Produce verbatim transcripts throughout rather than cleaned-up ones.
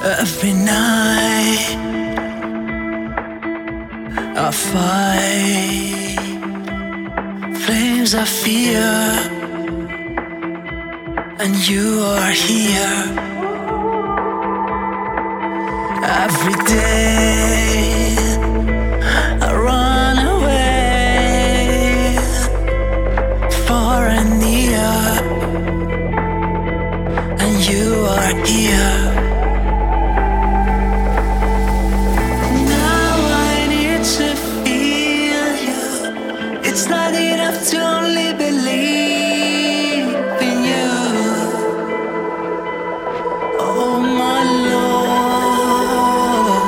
Every night I fight flames of fear, and you are here. Every day I run away, far and near, and you are here. It's not enough to only believe in you. Oh my Lord,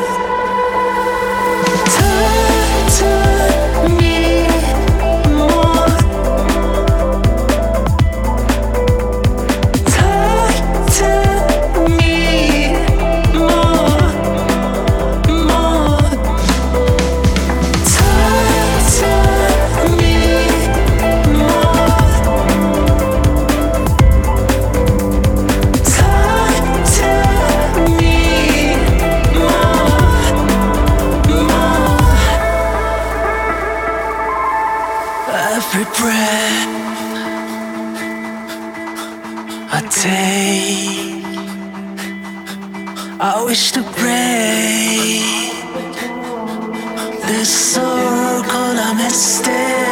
talk to me more. Talk to me more, more. Talk to me more. Talk to me more, more. Every breath I take, I wish to break this circle of mistake.